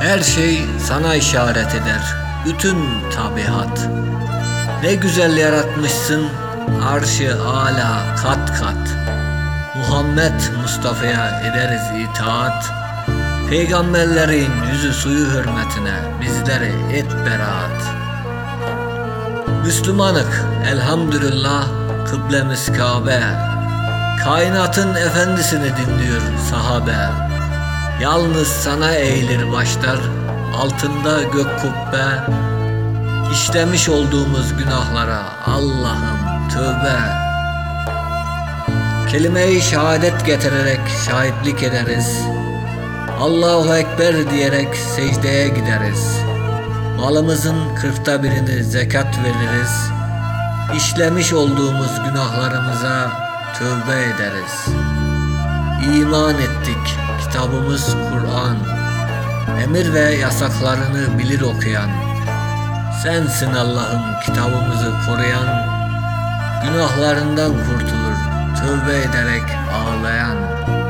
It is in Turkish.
Her şey sana işaret eder, bütün tabiat. Ne güzel yaratmışsın, arşı âlâ kat kat. Muhammed Mustafa'ya ederiz itaat. Peygamberlerin yüzü suyu hürmetine bizlere et beraat. Müslümanık elhamdülillah, kıblemiz Kabe. Kainatın efendisini dinliyor sahabe. Yalnız sana eğilir başlar, altında gök kubbe. İşlemiş olduğumuz günahlara Allah'ım tövbe. Kelime-i şehadet getirerek şahitlik ederiz. Allahu Ekber diyerek secdeye gideriz. Malımızın 1/40'ını zekat veririz. İşlemiş olduğumuz günahlarımıza tövbe ederiz. İman ettik, kitabımız Kur'an. Emir ve yasaklarını bilir okuyan. Sensin Allah'ım kitabımızı koruyan. Günahlarından kurtulur tövbe ederek ağlayan.